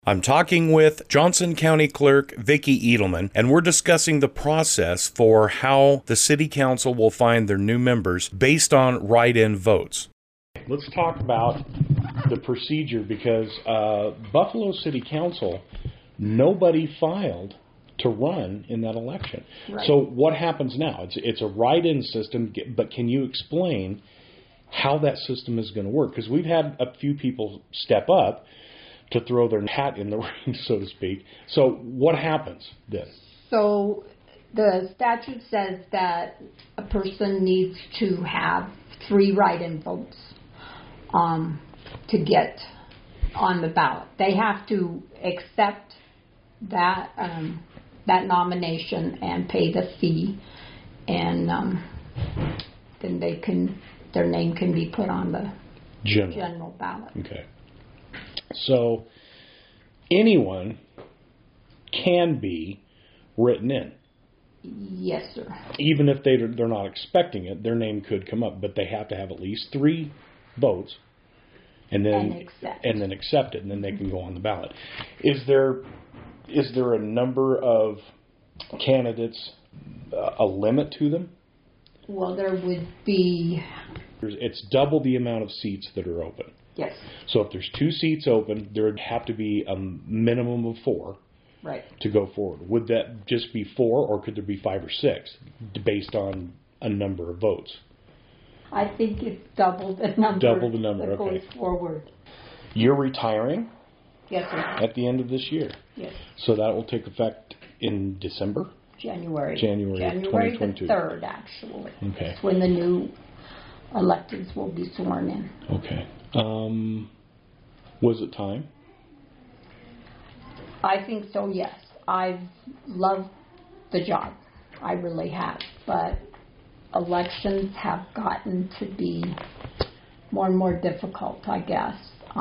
I'm talking with Johnson County Clerk Vicki Edelman, and we're discussing the process for how the City Council will find their new members based on write-in votes. Let's talk about the procedure because Buffalo City Council, nobody filed to run in that election. Right. So what happens now? It's a write-in system, but can you explain how that system is going to work? Because we've had a few people step up to throw their hat in the ring, so to speak. So what happens then? So the statute says that a person needs to have 3 write-in votes to get on the ballot. They have to accept that that nomination and pay the fee, and then their name can be put on the general ballot. Okay. So anyone can be written in. Yes, sir. Even if they're not expecting it, their name could come up, but they have to have at least 3 votes, and then accept it, and then they can go on the ballot. Is there a number of candidates, a limit to them? Well, there would be. It's double the amount of seats that are open. Yes. So if there's 2 seats open, there would have to be a minimum of 4 to go forward. Would that just be 4, or could there be 5 or 6 based on a number of votes? I think it's double the number. Double the number, that goes forward. You're retiring? Yes, sir. At the end of this year? Yes. So that will take effect in December? January 2022. the 3rd, actually. Okay. That's when the new electeds will be sworn in. Okay. Was it time? I think so, yes. I've loved the job. I really have. But elections have gotten to be more and more difficult, I guess.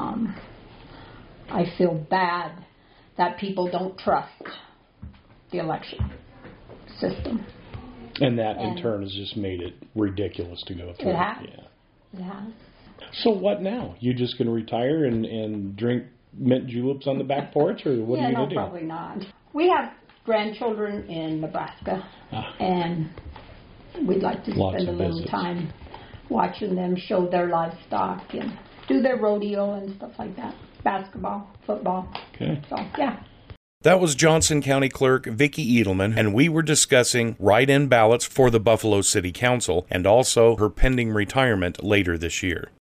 I feel bad that people don't trust the election system. And that, in turn, has just made it ridiculous to go through. It has. Yeah. It has. So what now? You just going to retire and drink mint juleps on the back porch, or what are you going to do? No, probably not. We have grandchildren in Nebraska, and we'd like to spend a little time watching them show their livestock and do their rodeo and stuff like that. Basketball, football. Okay. So, yeah. That was Johnson County Clerk Vicki Edelman, and we were discussing write-in ballots for the Buffalo City Council and also her pending retirement later this year.